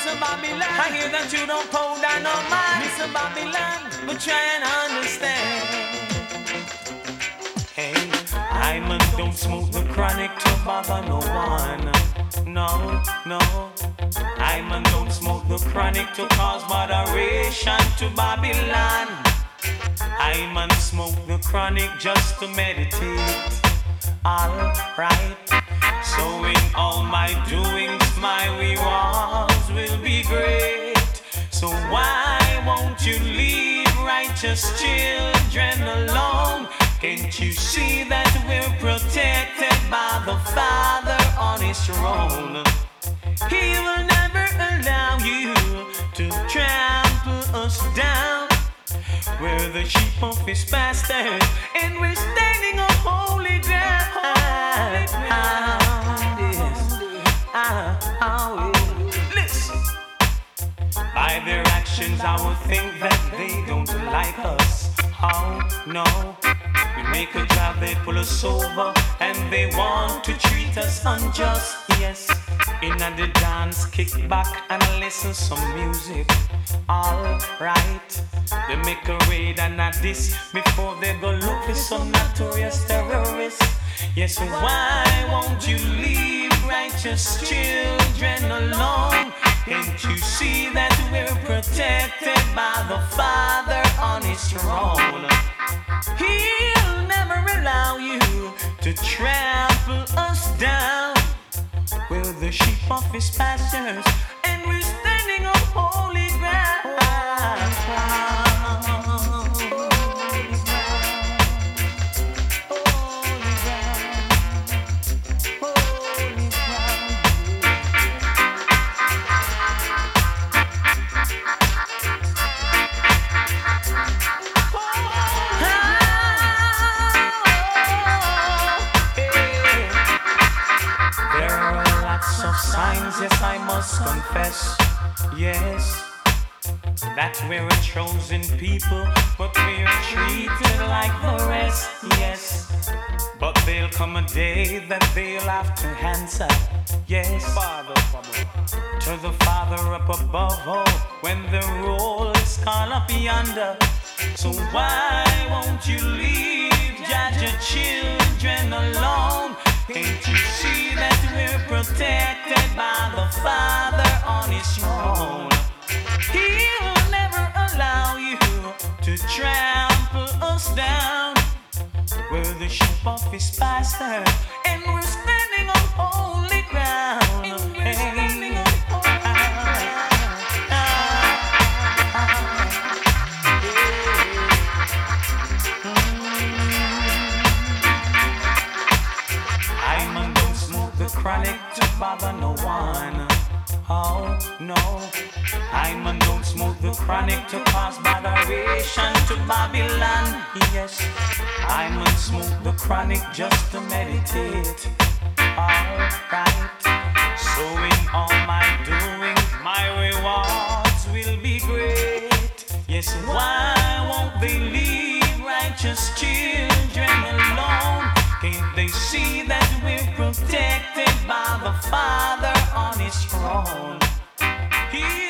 Mr. Babylon, I hear that you don't hold down no mind, Mr. Babylon, but try and understand. Hey, I don't smoke the chronic to bother no one. No, no. I don't smoke the chronic to cause moderation to Babylon. I smoke the chronic just to meditate. Alright. So in all my doings, my rewards will be great. So why won't you leave righteous children alone? Can't you see that we're protected by the Father on His throne? He will never allow you to trample us down. We're the sheep of His pasture, and we're standing on holy ground. Listen. By their actions, I would think that they don't like us. Oh no. We make a drive, they pull us over, and they want to treat us unjust. Yes. In the dance, kick back and listen some music. Alright. They make a raid and a diss before they go look for some notorious terrorists. Yes, why won't you leave righteous children alone? Can't you see that we're protected by the Father on His throne? He'll never allow you to trample us down. We're the sheep of His pastures, and we're standing on holy ground. Signs, yes, I must confess, yes, that we're a chosen people, but we're treated like the rest, yes. But there'll come a day that they'll have to answer, yes, Father, to the Father up above, oh, when the roll is called up yonder. So why won't you leave your children alone? Can't you see that we're protected by the Father on His throne? He'll never allow you to trample us down. We're the sheep of His pasture, and we're standing on holy ground. Chronic to bother no one. Oh no, don't smoke the chronic to cause botheration to Babylon. Yes, smoke the chronic just to meditate. Alright, so in all my doings, my rewards will be great. Yes, why won't they leave righteous children alone? Can't they see that we're protected by the Father on His throne?